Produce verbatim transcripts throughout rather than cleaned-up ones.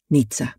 Nizza.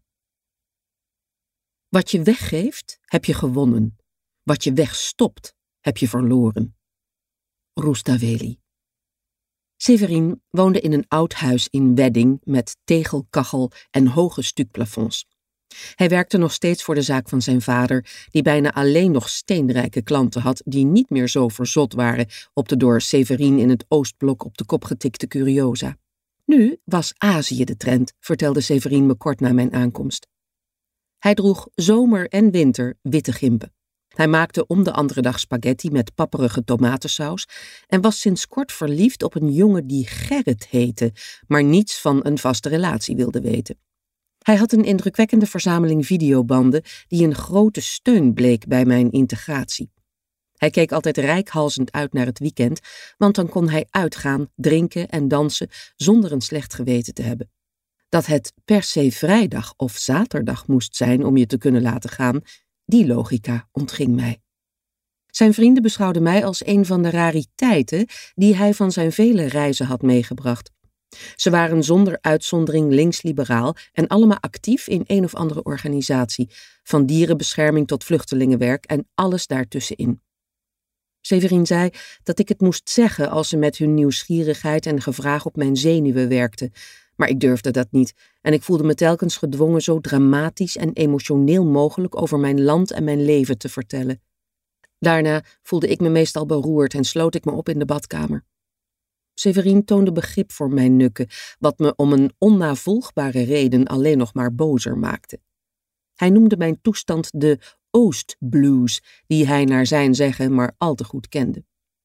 Wat je weggeeft, heb je gewonnen. Wat je wegstopt, heb je verloren. Rustaveli. Severin woonde in een oud huis in Wedding met tegelkachel en hoge stukplafonds. Hij werkte nog steeds voor de zaak van zijn vader, die bijna alleen nog steenrijke klanten had die niet meer zo verzot waren op de door Severin in het Oostblok op de kop getikte curiosa. Nu was Azië de trend, vertelde Severin me kort na mijn aankomst. Hij droeg zomer en winter witte gimpen. Hij maakte om de andere dag spaghetti met papperige tomatensaus en was sinds kort verliefd op een jongen die Gerrit heette, maar niets van een vaste relatie wilde weten. Hij had een indrukwekkende verzameling videobanden die een grote steun bleek bij mijn integratie. Hij keek altijd reikhalzend uit naar het weekend, want dan kon hij uitgaan, drinken en dansen zonder een slecht geweten te hebben. Dat het per se vrijdag of zaterdag moest zijn om je te kunnen laten gaan, die logica ontging mij. Zijn vrienden beschouwden mij als een van de rariteiten die hij van zijn vele reizen had meegebracht. Ze waren zonder uitzondering links-liberaal en allemaal actief in een of andere organisatie, van dierenbescherming tot vluchtelingenwerk en alles daartussenin. Severin zei dat ik het moest zeggen als ze met hun nieuwsgierigheid en gevraag op mijn zenuwen werkten, maar ik durfde dat niet en ik voelde me telkens gedwongen zo dramatisch en emotioneel mogelijk over mijn land en mijn leven te vertellen. Daarna voelde ik me meestal beroerd en sloot ik me op in de badkamer. Severin toonde begrip voor mijn nukken, wat me om een onnavolgbare reden alleen nog maar bozer maakte. Hij noemde mijn toestand de Oostblues, die hij naar zijn zeggen maar al te goed kende.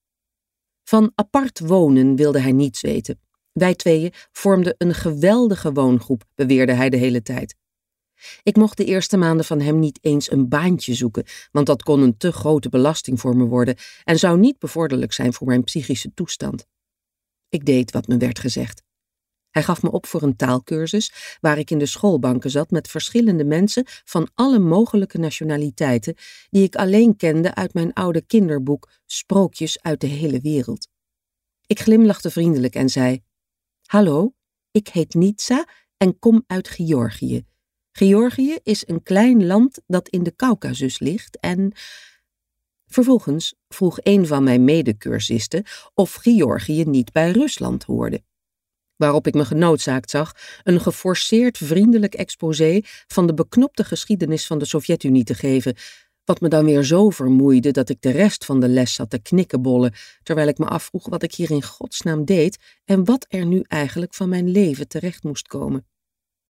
Van apart wonen wilde hij niets weten. Wij tweeën vormden een geweldige woongroep, beweerde hij de hele tijd. Ik mocht de eerste maanden van hem niet eens een baantje zoeken, want dat kon een te grote belasting voor me worden en zou niet bevorderlijk zijn voor mijn psychische toestand. Ik deed wat me werd gezegd. Hij gaf me op voor een taalkursus, waar ik in de schoolbanken zat met verschillende mensen van alle mogelijke nationaliteiten, die ik alleen kende uit mijn oude kinderboek Sprookjes uit de hele wereld. Ik glimlachte vriendelijk en zei: Hallo, ik heet Nizza en kom uit Georgië. Georgië is een klein land dat in de Kaukasus ligt en... Vervolgens vroeg een van mijn medecursisten of Georgië niet bij Rusland hoorde. Waarop ik me genoodzaakt zag een geforceerd vriendelijk exposé van de beknopte geschiedenis van de Sovjet-Unie te geven, wat me dan weer zo vermoeide dat ik de rest van de les zat te knikkenbollen, terwijl ik me afvroeg wat ik hier in godsnaam deed en wat er nu eigenlijk van mijn leven terecht moest komen.